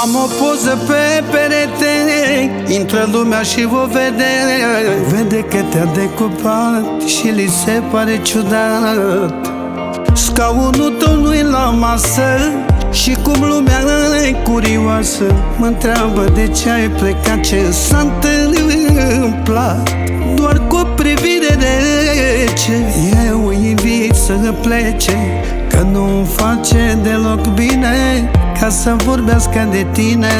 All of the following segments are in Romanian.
Am o poză pe perete, intră lumea și o vede. Vede că te-a decupat și li se pare ciudat. Scaunul tău nu-i la masă și cum lumea e curioasă mă întreabă de ce ai plecat, ce s-a întâmplat. Doar cu o privire rece eu îi invit să plece, că nu face deloc bine ca să vorbească de tine.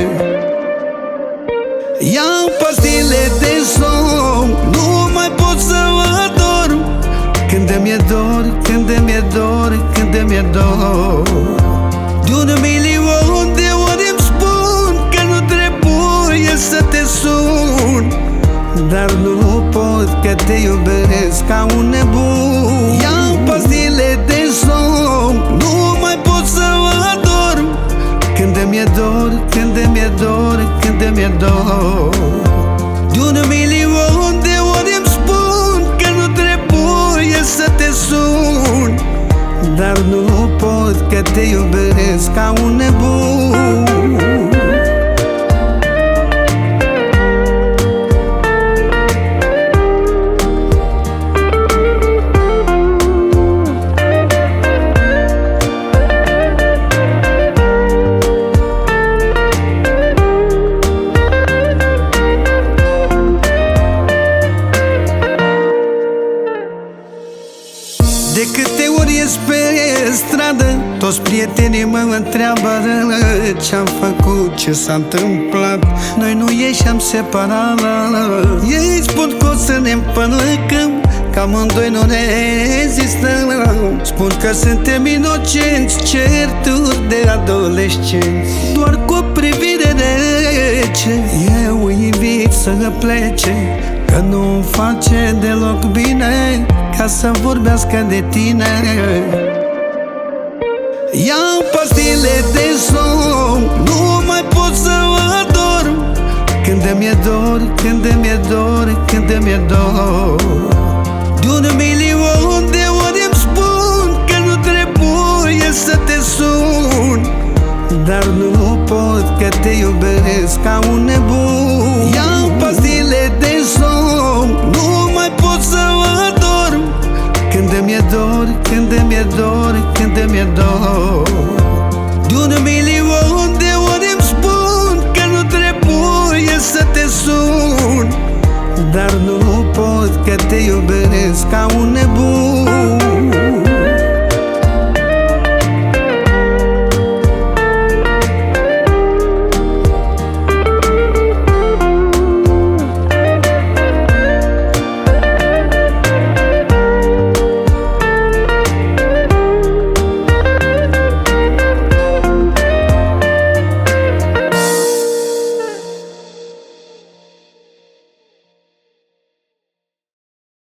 Iau pastile de somn, nu mai pot să mă dorm. Când mi-e dor, când mi-e dor, când mi-e dor. De 1 milion de ori îmi spun că nu trebuie să te sun, dar nu pot, că te iubesc ca un nebun. Iau pastile de somn, nu mai pot să mă dorm. Când mi-e dor, când mi-e dor, când mi-e dor. De 1 milion de ori îmi spun că nu trebuie să te sun, dar nu pot, că te iubesc ca un nebun. De câte ori ies pe stradă, toți prietenii mă întreabă ce-am făcut, ce s-a întâmplat. Noi nu ieșeam separat. Ei spun că o să ne împălăcăm, că amândoi nu rezistăm. Spun că suntem inocenți, certuri de adolescenți. Doar cu o privire rece eu îi invit să plece, că nu face deloc bine ca să vorbească de tine. Iau pastile de somn, nu mai pot să mă dorm. Când mi-e dor, când mi-e dor, când mi-e dor. De 1 milion de ori îmi spun că nu trebuie să te sun, dar nu pot, că te iubesc ca un nebun. Iau pastile de somn, nu mai pot să mă dorm. Când mi-e dor, când mi-e dor, când mi-e dor. De 1 milion de ori îmi spun că nu trebuie să te sun, dar nu pot, că te iubesc ca un nebun.